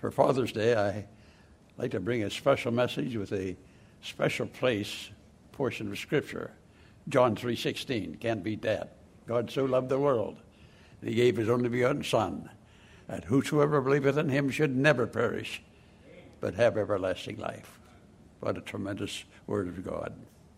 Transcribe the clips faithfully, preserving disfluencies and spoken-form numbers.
For Father's Day, I like to bring a special message with a special place portion of Scripture. John three sixteen, can't beat that. God so loved the world that he gave his only begotten Son, that whosoever believeth in him should never perish, but have everlasting life. What a tremendous word of God.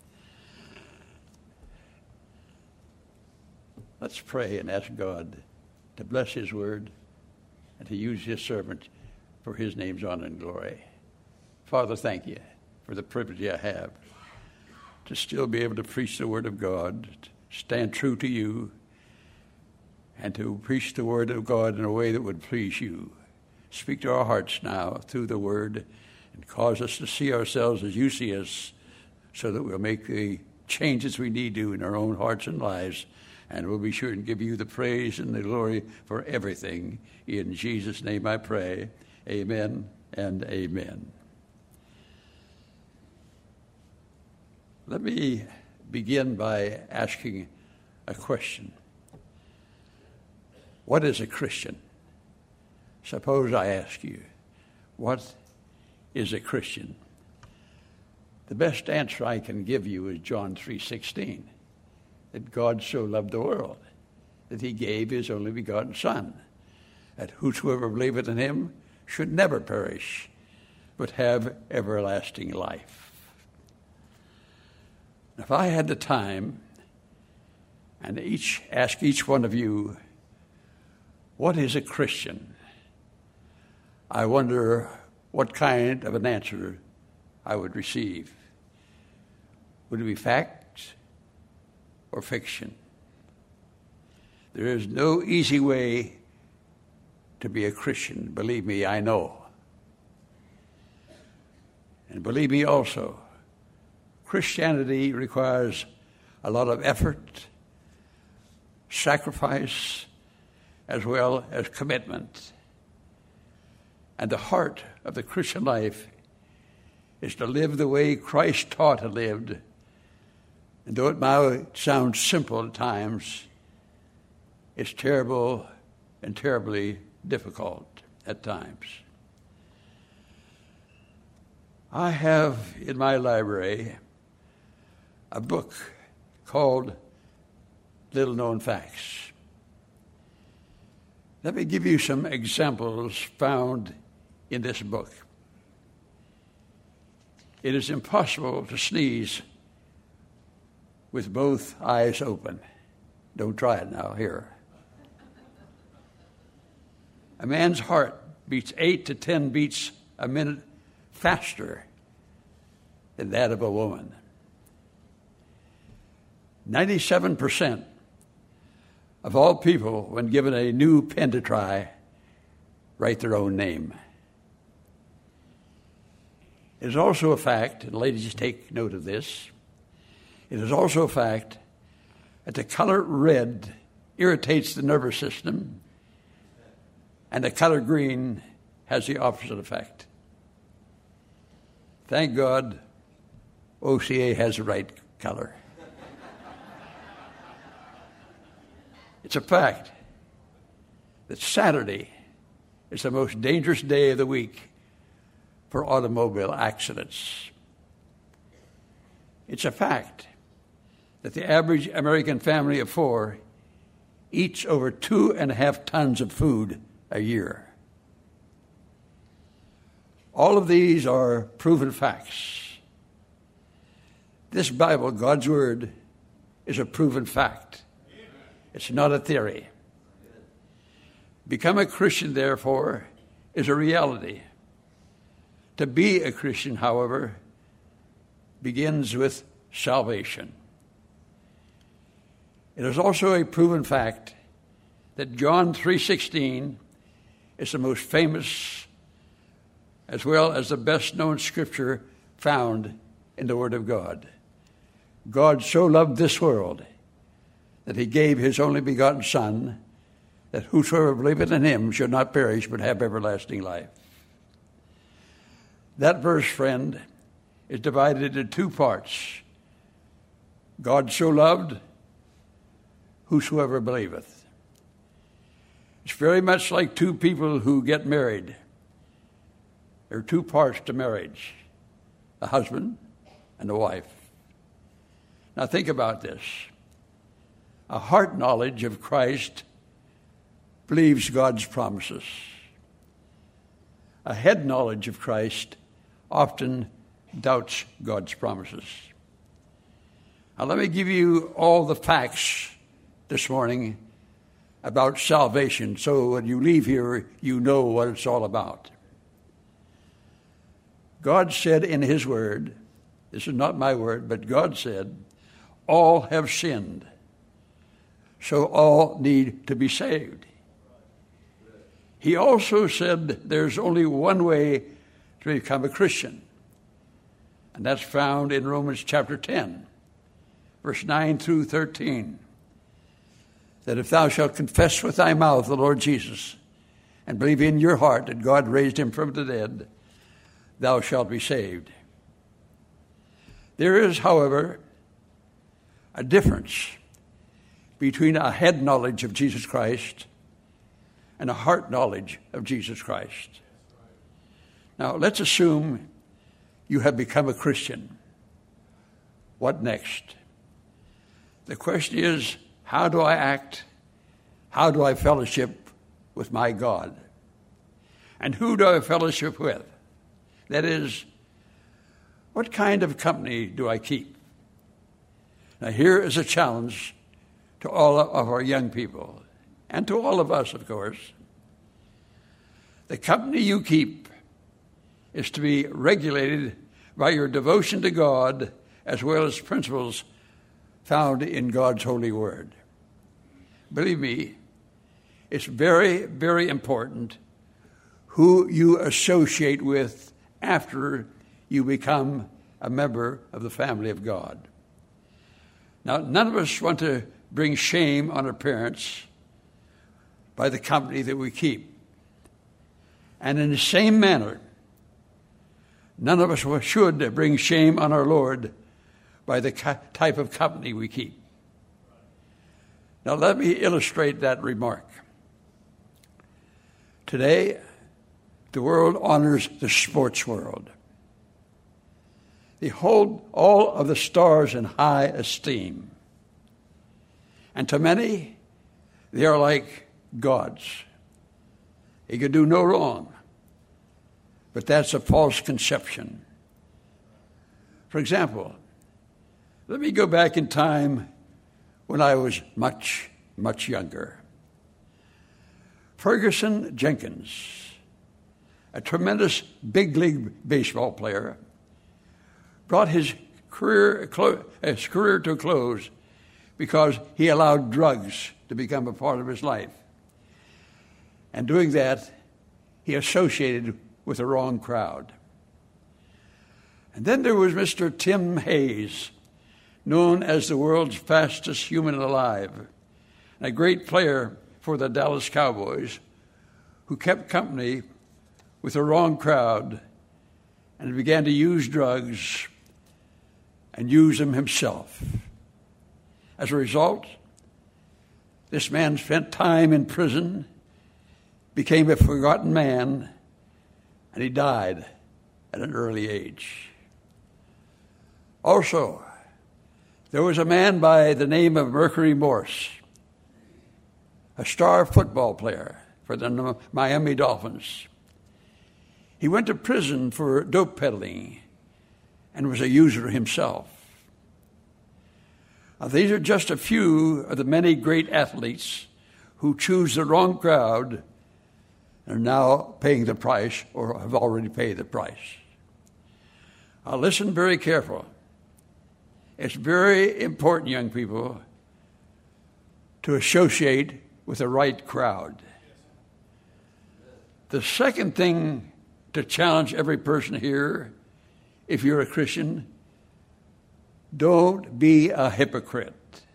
Let's pray and ask God to bless his word and to use his servant for his name's honor and glory. Father, thank you for the privilege I have to still be able to preach the word of God, to stand true to you, and to preach the word of God in a way that would please you. Speak to our hearts now through the word and cause us to see ourselves as you see us, so that we'll make the changes we need to in our own hearts and lives, and we'll be sure to give you the praise and the glory for everything. In Jesus' name I pray. Amen and amen. Let me begin by asking a question. What is a Christian? Suppose I ask you, what is a Christian? The best answer I can give you is John three sixteen, that God so loved the world that he gave his only begotten Son, that whosoever believeth in him should never perish, but have everlasting life. If I had the time and each ask each one of you, what is a Christian? I wonder what kind of an answer I would receive. Would it be fact or fiction? There is no easy way to be a Christian. Believe me, I know. And believe me also, Christianity requires a lot of effort, sacrifice, as well as commitment. And the heart of the Christian life is to live the way Christ taught and lived. And though it might sound simple at times, it's terrible and terribly difficult at times. I have in my library a book called Little Known Facts. Let me give you some examples found in this book. It is impossible to sneeze with both eyes open. Don't try it now, here. A man's heart beats eight to ten beats a minute faster than that of a woman. ninety-seven percent of all people, when given a new pen to try, write their own name. It is also a fact, and ladies, take note of this, it is also a fact that the color red irritates the nervous system, and the color green has the opposite effect. Thank God O C A has the right color. It's a fact that Saturday is the most dangerous day of the week for automobile accidents. It's a fact that the average American family of four eats over two and a half tons of food a year. All of these are proven facts. This Bible, God's Word, is a proven fact. It's not a theory. Become a Christian, therefore, is a reality. To be a Christian, however, begins with salvation. It is also a proven fact that John three sixteen is the most famous as well as the best-known scripture found in the Word of God. God so loved this world that he gave his only begotten Son, that whosoever believeth in him should not perish but have everlasting life. That verse, friend, is divided into two parts. God so loved, whosoever believeth. It's very much like two people who get married. There are two parts to marriage, a husband and a wife. Now think about this. A heart knowledge of Christ believes God's promises. A head knowledge of Christ often doubts God's promises. Now let me give you all the facts this morning about salvation, so when you leave here, you know what it's all about. God said in his word, this is not my word, but God said, all have sinned, so all need to be saved. He also said there's only one way to become a Christian, and that's found in Romans chapter ten, verse nine through thirteen. That if thou shalt confess with thy mouth the Lord Jesus and believe in your heart that God raised him from the dead, thou shalt be saved. There is, however, a difference between a head knowledge of Jesus Christ and a heart knowledge of Jesus Christ. Now, let's assume you have become a Christian. What next? The question is, how do I act? How do I fellowship with my God? And who do I fellowship with? That is, what kind of company do I keep? Now, here is a challenge to all of our young people, and to all of us, of course. The company you keep is to be regulated by your devotion to God as well as principles found in God's holy word. Believe me, it's very, very important who you associate with after you become a member of the family of God. Now, none of us want to bring shame on our parents by the company that we keep. And in the same manner, none of us should bring shame on our Lord by the type of company we keep. Now, let me illustrate that remark. Today, the world honors the sports world. They hold all of the stars in high esteem. And to many, they are like gods. They can do no wrong. But that's a false conception. For example, let me go back in time when I was much, much younger. Ferguson Jenkins, a tremendous big league baseball player, brought his career, his career to a close because he allowed drugs to become a part of his life. And doing that, he associated with the wrong crowd. And then there was Mister Tim Hayes, known as the world's fastest human alive, and a great player for the Dallas Cowboys, who kept company with the wrong crowd and began to use drugs and use them himself. As a result, this man spent time in prison, became a forgotten man, and he died at an early age. Also, there was a man by the name of Mercury Morse, a star football player for the Miami Dolphins. He went to prison for dope peddling and was a user himself. Now, these are just a few of the many great athletes who choose the wrong crowd and are now paying the price or have already paid the price. Now, listen very careful. It's very important, young people, to associate with the right crowd. The second thing to challenge every person here, if you're a Christian, don't be a hypocrite.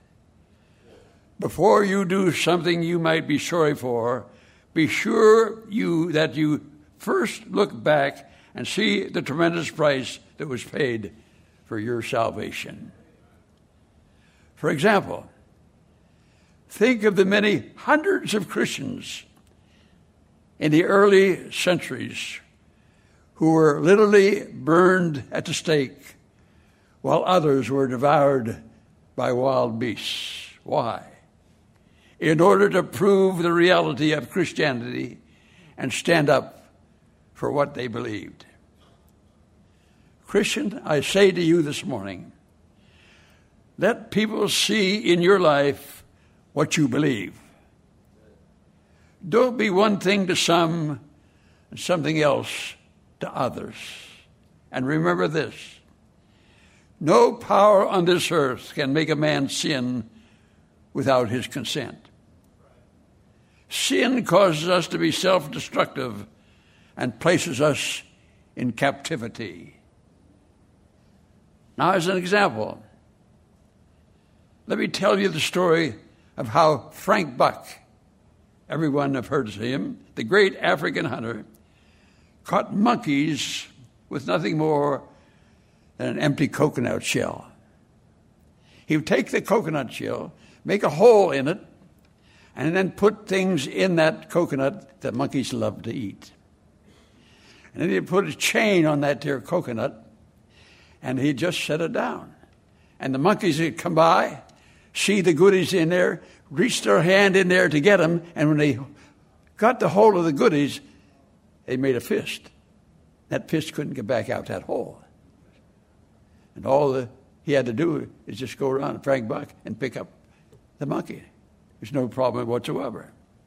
Before you do something you might be sorry for, be sure you that you first look back and see the tremendous price that was paid for your salvation. For example, think of the many hundreds of Christians in the early centuries who were literally burned at the stake, while others were devoured by wild beasts. Why? In order to prove the reality of Christianity and stand up for what they believed. Christian, I say to you this morning, let people see in your life what you believe. Don't be one thing to some and something else to others. And remember this, no power on this earth can make a man sin without his consent. Sin causes us to be self-destructive and places us in captivity. Now, as an example, let me tell you the story of how Frank Buck, everyone have heard of him, the great African hunter, caught monkeys with nothing more than an empty coconut shell. He would take the coconut shell, make a hole in it, and then put things in that coconut that monkeys love to eat. And then he'd put a chain on that there coconut, and he'd just set it down. And the monkeys would come by, see the goodies in there, reach their hand in there to get them, and when they got the hold of the goodies, they made a fist. That fist couldn't get back out that hole. And all the, he had to do is just go around Frank Buck and pick up the monkey. There's no problem whatsoever.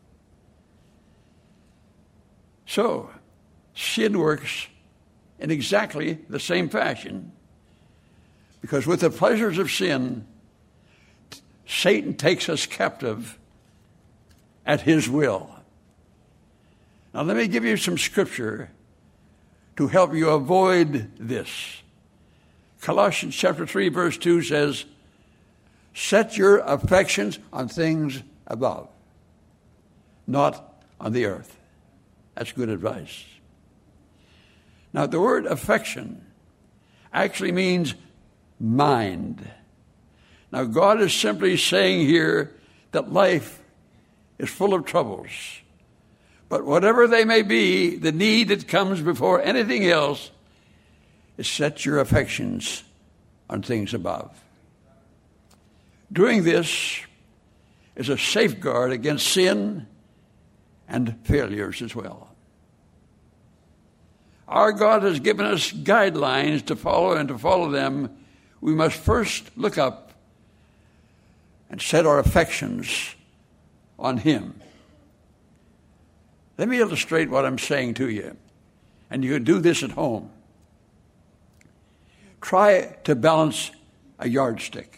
So, sin works in exactly the same fashion, because with the pleasures of sin, Satan takes us captive at his will. Now, let me give you some scripture to help you avoid this. Colossians chapter three, verse two says, set your affections on things above, not on the earth. That's good advice. Now, the word affection actually means mind. Now, God is simply saying here that life is full of troubles. But whatever they may be, the need that comes before anything else is set your affections on things above. Doing this is a safeguard against sin and failures as well. Our God has given us guidelines to follow, and to follow them, we must first look up and set our affections on Him. Let me illustrate what I'm saying to you, and you can do this at home. Try to balance a yardstick.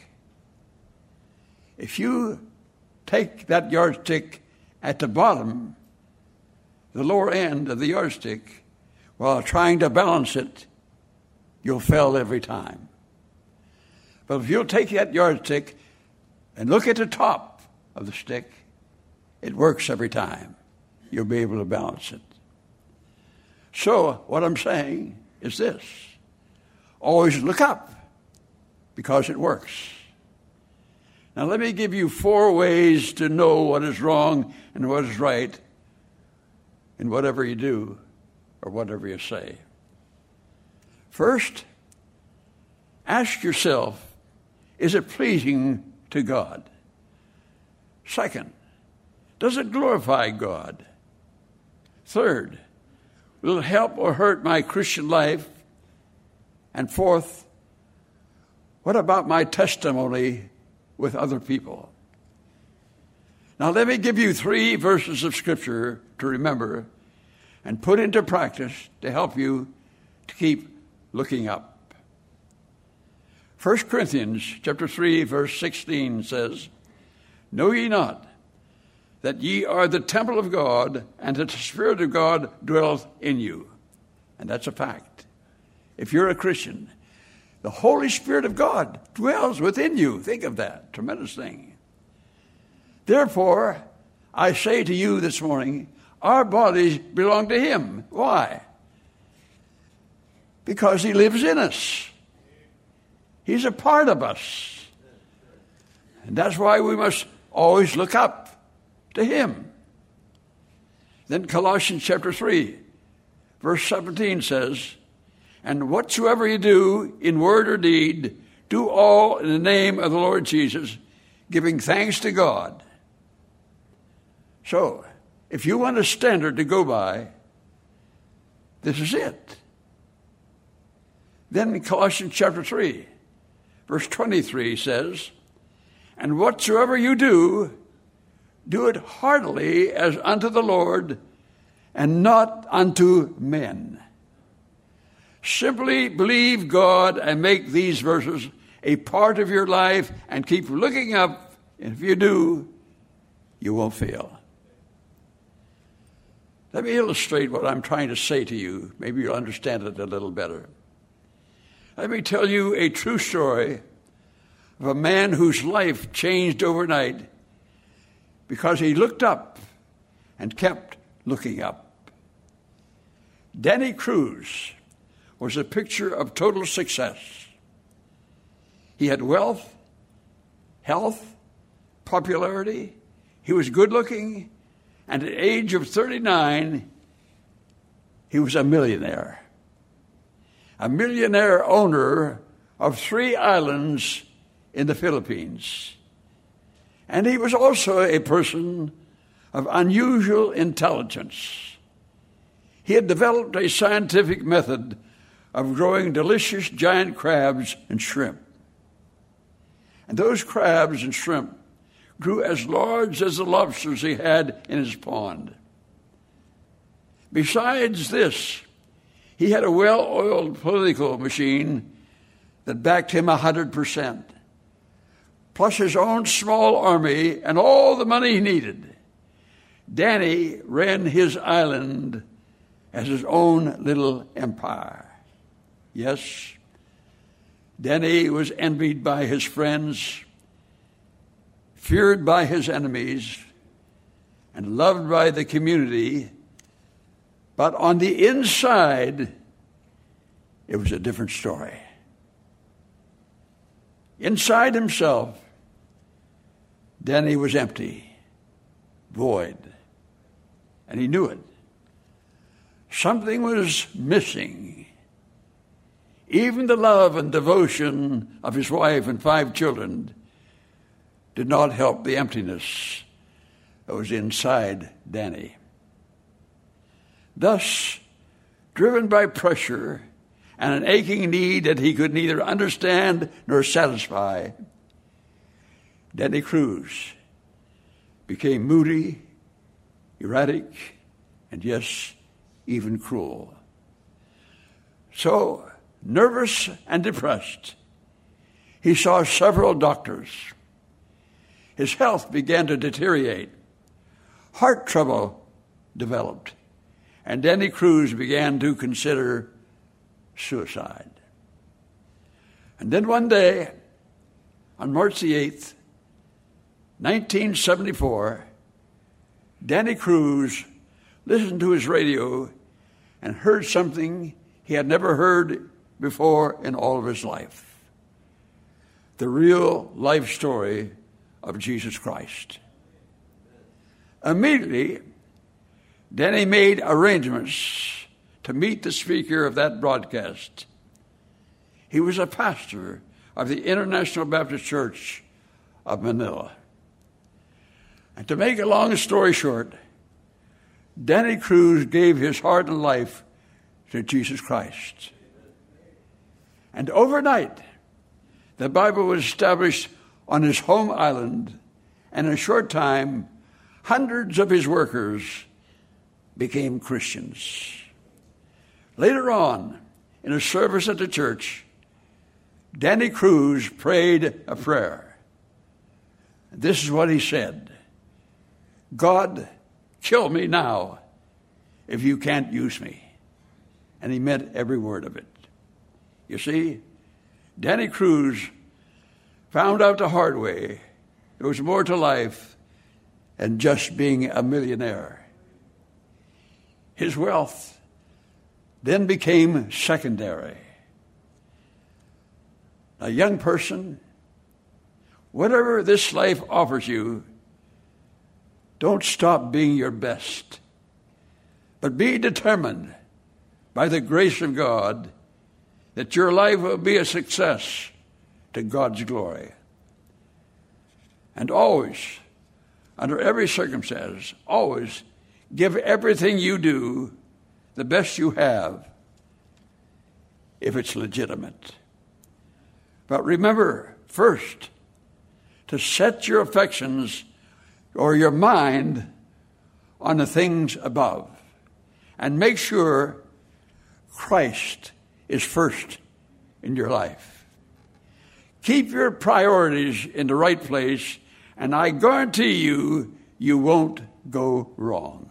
If you take that yardstick at the bottom, the lower end of the yardstick, while trying to balance it, you'll fail every time. But if you'll take that yardstick and look at the top of the stick, it works every time. You'll be able to balance it. So what I'm saying is this. Always look up, because it works. Now let me give you four ways to know what is wrong and what is right in whatever you do or whatever you say. First, ask yourself, is it pleasing to God? Second, does it glorify God? Third, will it help or hurt my Christian life? And fourth, what about my testimony with other people? Now let me give you three verses of Scripture to remember and put into practice to help you to keep looking up. First Corinthians chapter three, verse sixteen says, know ye not that ye are the temple of God, and that the Spirit of God dwelleth in you? And that's a fact. If you're a Christian, the Holy Spirit of God dwells within you. Think of that. Tremendous thing. Therefore, I say to you this morning, our bodies belong to Him. Why? Because He lives in us. He's a part of us. And that's why we must always look up to Him. Then Colossians chapter three, Verse seventeen says, and whatsoever you do in word or deed, do all in the name of the Lord Jesus, giving thanks to God. So, if you want a standard to go by, this is it. Then in Colossians chapter three, verse twenty-three says, and whatsoever you do, do it heartily as unto the Lord and not unto men. Simply believe God and make these verses a part of your life and keep looking up. And if you do, you won't fail. Let me illustrate what I'm trying to say to you. Maybe you'll understand it a little better. Let me tell you a true story of a man whose life changed overnight because he looked up and kept looking up. Danny Cruz was a picture of total success. He had wealth, health, popularity. He was good looking. And at the age of thirty-nine, he was a millionaire. A millionaire owner of three islands in the Philippines. And he was also a person of unusual intelligence. He had developed a scientific method of growing delicious giant crabs and shrimp. And those crabs and shrimp grew as large as the lobsters he had in his pond. Besides this, he had a well-oiled political machine that backed him one hundred percent, plus his own small army and all the money he needed. Danny ran his island as his own little empire. Yes, Danny was envied by his friends, feared by his enemies, and loved by the community. But on the inside, it was a different story. Inside himself, Danny was empty, void, and he knew it. Something was missing. Even the love and devotion of his wife and five children did not help the emptiness that was inside Danny. Thus, driven by pressure and an aching need that he could neither understand nor satisfy, Danny Cruz became moody, erratic, and yes, even cruel. So, nervous and depressed, he saw several doctors. His health began to deteriorate. Heart trouble developed. And Danny Cruz began to consider suicide. And then one day, on March the eighth, nineteen seventy-four, Danny Cruz listened to his radio and heard something he had never heard before in all of his life. The real life story of Jesus Christ. Immediately, Danny made arrangements to meet the speaker of that broadcast. He was a pastor of the International Baptist Church of Manila. And to make a long story short, Danny Cruz gave his heart and life to Jesus Christ. And overnight, the Bible was established on his home island, and in a short time, hundreds of his workers became Christians. Later on, in a service at the church, Danny Cruz prayed a prayer. This is what he said: God, kill me now if you can't use me. And he meant every word of it. You see, Danny Cruz found out the hard way there was more to life than just being a millionaire. His wealth then became secondary. A young person, whatever this life offers you, don't stop being your best, but be determined by the grace of God, that your life will be a success to God's glory. And always, under every circumstance, always give everything you do the best you have, if it's legitimate. But remember, first, to set your affections or your mind on the things above. And make sure Christ is first in your life. Keep your priorities in the right place, and I guarantee you, you won't go wrong.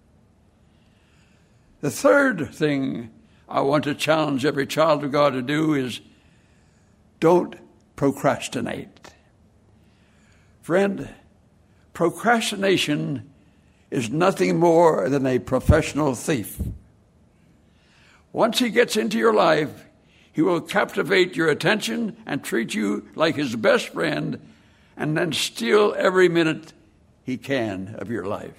The third thing I want to challenge every child of God to do is don't procrastinate. Friend, procrastination is nothing more than a professional thief. Once he gets into your life, he will captivate your attention and treat you like his best friend, and then steal every minute he can of your life.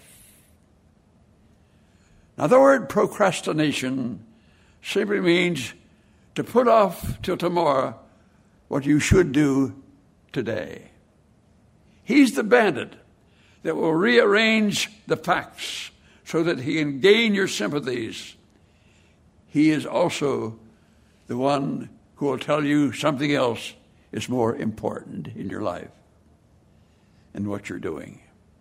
Now, the word procrastination simply means to put off till tomorrow what you should do today. He's the bandit that will rearrange the facts so that he can gain your sympathies. He is also the one who will tell you something else is more important in your life than what you're doing.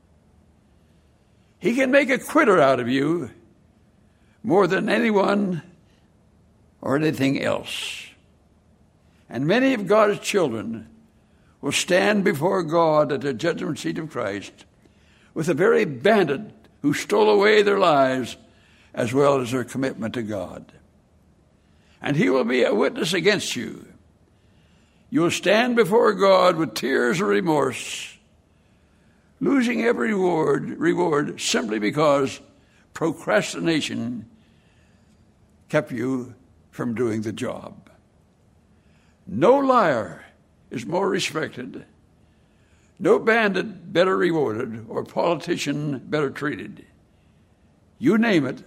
He can make a quitter out of you more than anyone or anything else. And many of God's children will stand before God at the judgment seat of Christ with the very bandit who stole away their lives as well as their commitment to God. And he will be a witness against you. You will stand before God with tears of remorse, losing every reward, reward simply because procrastination kept you from doing the job. No liar is more respected, no bandit better rewarded, or politician better treated. You name it,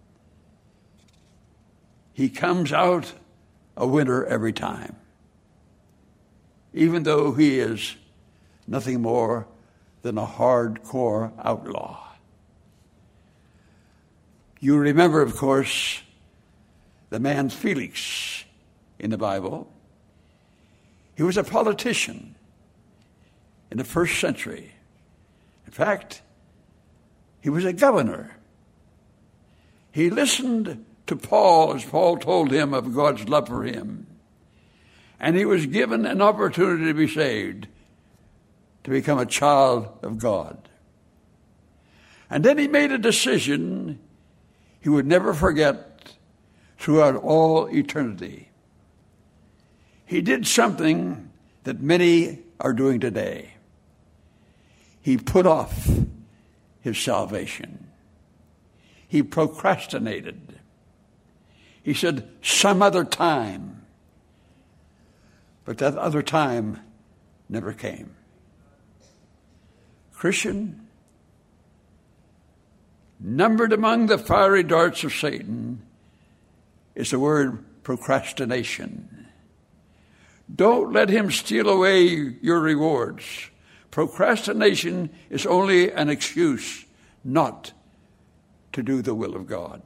he comes out a winner every time, even though he is nothing more than a hardcore outlaw. You remember, of course, the man Felix in the Bible. He was a politician in the first century. In fact, he was a governor. He listened to Paul as Paul told him of God's love for him. And he was given an opportunity to be saved, to become a child of God. And then he made a decision he would never forget throughout all eternity. He did something that many are doing today. He put off his salvation. He procrastinated. He said, some other time. But that other time never came. Christian, numbered among the fiery darts of Satan is the word procrastination. Don't let him steal away your rewards. Procrastination is only an excuse not to do the will of God.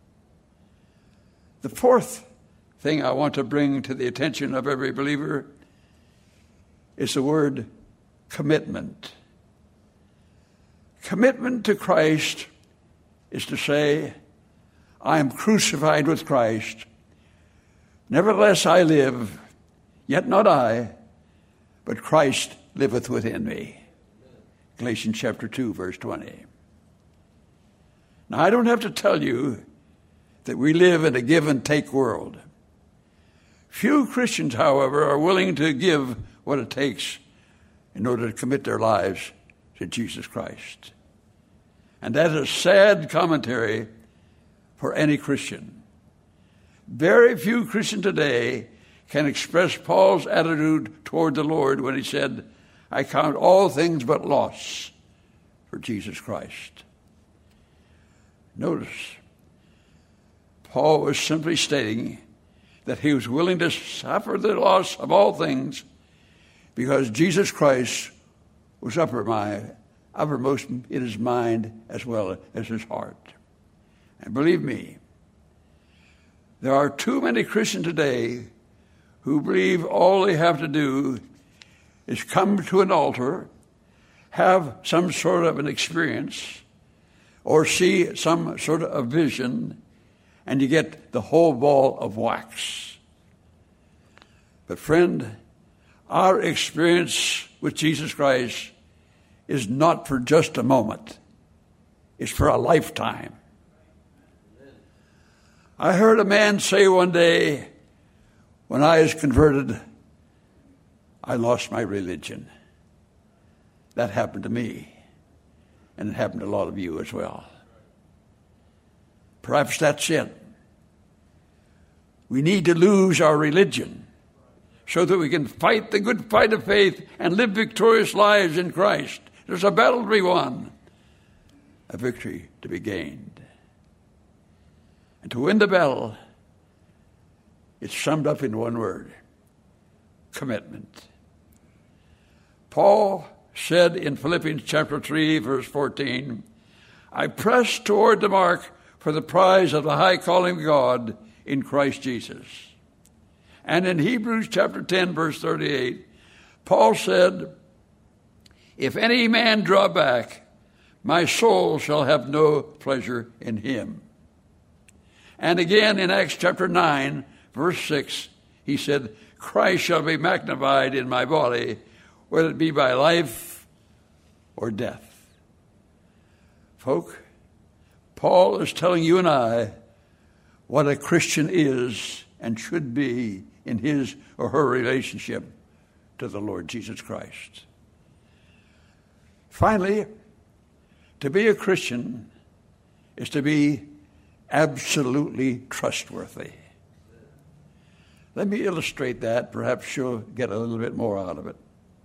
The fourth thing I want to bring to the attention of every believer is the word commitment. Commitment to Christ is to say, I am crucified with Christ. Nevertheless I live, yet not I, but Christ liveth within me. Galatians chapter two, verse twenty. Now, I don't have to tell you that we live in a give and take world. Few Christians, however, are willing to give what it takes in order to commit their lives to Jesus Christ. And that is a sad commentary for any Christian. Very few Christians today can express Paul's attitude toward the Lord when he said, I count all things but loss for Jesus Christ. Notice, Paul was simply stating that he was willing to suffer the loss of all things because Jesus Christ was upper my, uppermost in his mind as well as his heart. And believe me, there are too many Christians today who believe all they have to do is come to an altar, have some sort of an experience, or see some sort of a vision, and you get the whole ball of wax. But friend, our experience with Jesus Christ is not for just a moment. It's for a lifetime. I heard a man say one day, when I was converted, I lost my religion. That happened to me, and it happened to a lot of you as well. Perhaps that's it. We need to lose our religion so that we can fight the good fight of faith and live victorious lives in Christ. There's a battle to be won, a victory to be gained. And to win the battle, it's summed up in one word: commitment. Paul said in Philippians chapter three, verse fourteen, I press toward the mark for the prize of the high calling of God in Christ Jesus. And in Hebrews chapter ten, verse thirty-eight, Paul said, if any man draw back, my soul shall have no pleasure in him. And again in Acts chapter nine, verse six, he said, Christ shall be magnified in my body, whether it be by life or death. Folk, Paul is telling you and I what a Christian is and should be in his or her relationship to the Lord Jesus Christ. Finally, to be a Christian is to be absolutely trustworthy. Let me illustrate that. Perhaps you'll get a little bit more out of it.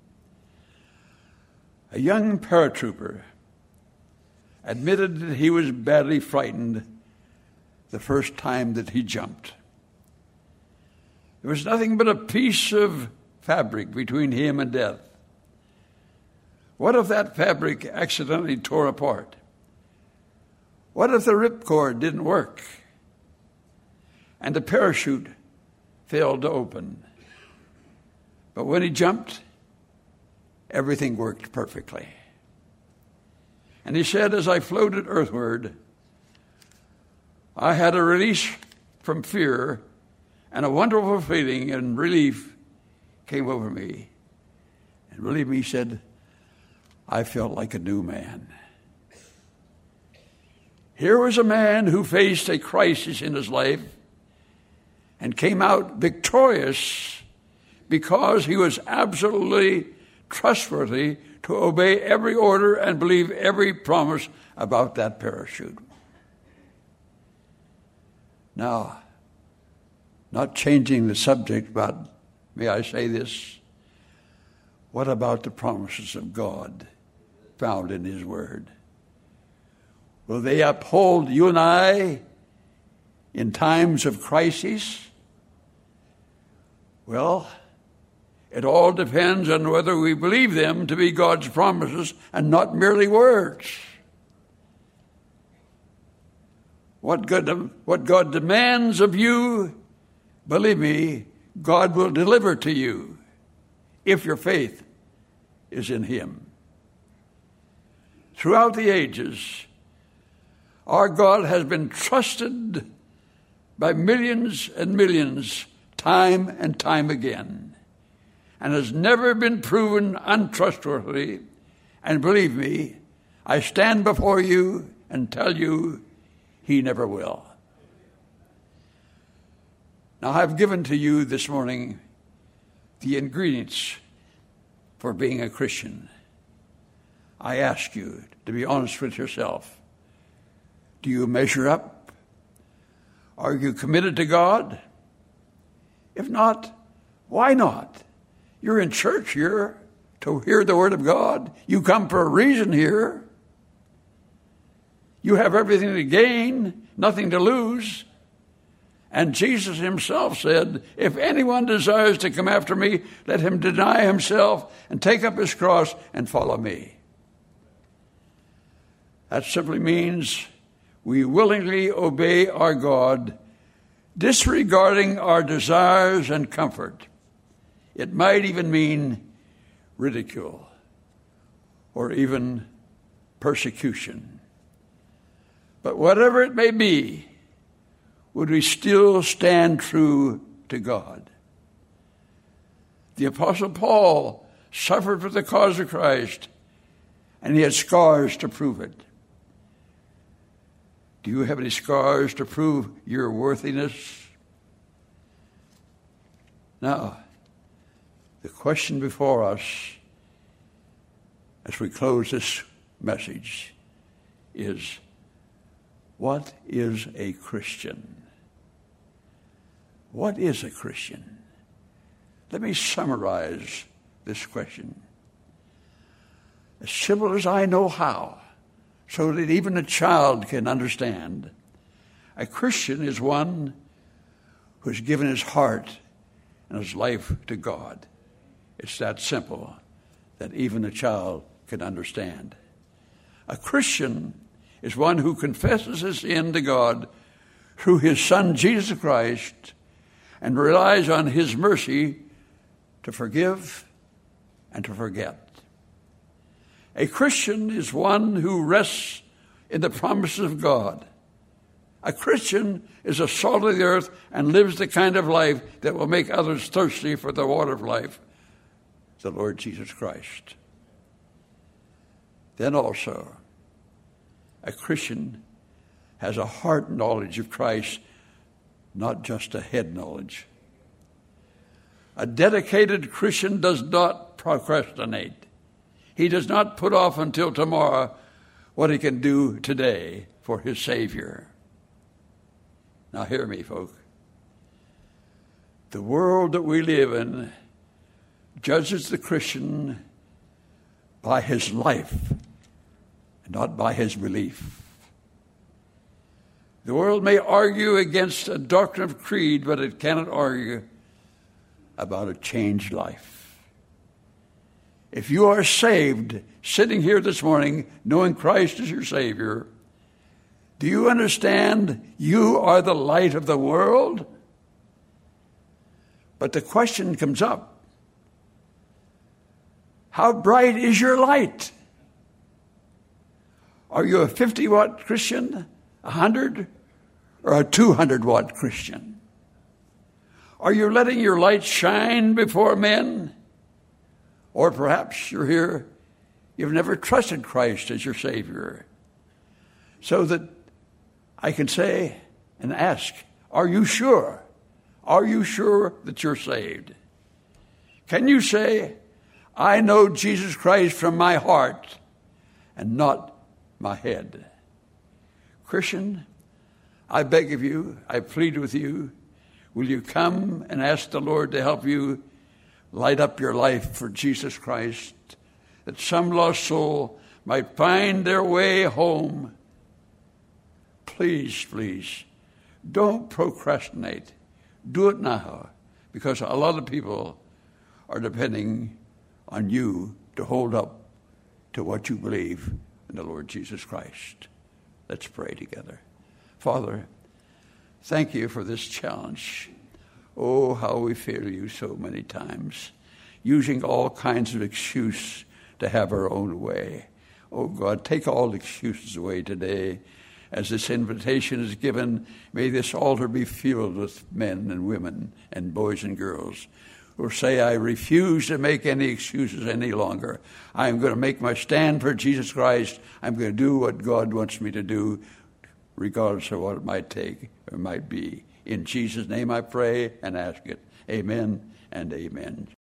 A young paratrooper admitted that he was badly frightened the first time that he jumped. There was nothing but a piece of fabric between him and death. What if that fabric accidentally tore apart? What if the ripcord didn't work and the parachute failed to open? But when he jumped, everything worked perfectly. And he said, as I floated earthward, I had a release from fear, and a wonderful feeling and relief came over me. And believe me, he said, I felt like a new man. Here was a man who faced a crisis in his life and came out victorious because he was absolutely trustworthy to obey every order and believe every promise about that parachute. Now, not changing the subject, but may I say this? What about the promises of God found in his word? Will they uphold you and I in times of crisis? Well, it all depends on whether we believe them to be God's promises and not merely words. What God, what God demands of you, believe me, God will deliver to you if your faith is in him. Throughout the ages, our God has been trusted by millions and millions time and time again, and has never been proven untrustworthy. And believe me, I stand before you and tell you, he never will. Now, I've given to you this morning the ingredients for being a Christian. I ask you to be honest with yourself. Do you measure up? Are you committed to God? If not, why not? You're in church here to hear the word of God. You come for a reason here. You have everything to gain, nothing to lose. And Jesus himself said, if anyone desires to come after me, let him deny himself and take up his cross and follow me. That simply means we willingly obey our God, disregarding our desires and comfort. It might even mean ridicule or even persecution. But whatever it may be, would we still stand true to God? The Apostle Paul suffered for the cause of Christ, and he had scars to prove it. Do you have any scars to prove your worthiness? Now, the question before us as we close this message is, what is a Christian? What is a Christian? Let me summarize this question. As simple as I know how, so that even a child can understand. A Christian is one who has given his heart and his life to God. It's that simple that even a child can understand. A Christian is one who confesses his sin to God through his Son, Jesus Christ, and relies on his mercy to forgive and to forget. A Christian is one who rests in the promises of God. A Christian is a salt of the earth and lives the kind of life that will make others thirsty for the water of life, the Lord Jesus Christ. Then also, a Christian has a heart knowledge of Christ, not just a head knowledge. A dedicated Christian does not procrastinate. He does not put off until tomorrow what he can do today for his Savior. Now hear me, folk. The world that we live in judges the Christian by his life and not by his belief. The world may argue against a doctrine of creed, but it cannot argue about a changed life. If you are saved, sitting here this morning, knowing Christ is your Savior, do you understand you are the light of the world? But the question comes up, how bright is your light? Are you a fifty-watt Christian, a hundred, or a two hundred watt Christian? Are you letting your light shine before men? Or perhaps you're here, you've never trusted Christ as your Savior. So that I can say and ask, are you sure? Are you sure that you're saved? Can you say, I know Jesus Christ from my heart and not my head? Christian, I beg of you, I plead with you, will you come and ask the Lord to help you light up your life for Jesus Christ, that some lost soul might find their way home? Please, please, don't procrastinate. Do it now, because a lot of people are depending on you to hold up to what you believe in the Lord Jesus Christ. Let's pray together. Father, thank you for this challenge. Oh, how we fail you so many times, using all kinds of excuse to have our own way. Oh, God, take all excuses away today. As this invitation is given, may this altar be filled with men and women and boys and girls who say, I refuse to make any excuses any longer. I'm going to make my stand for Jesus Christ. I'm going to do what God wants me to do, regardless of what it might take or might be. In Jesus' name I pray and ask it. Amen and amen.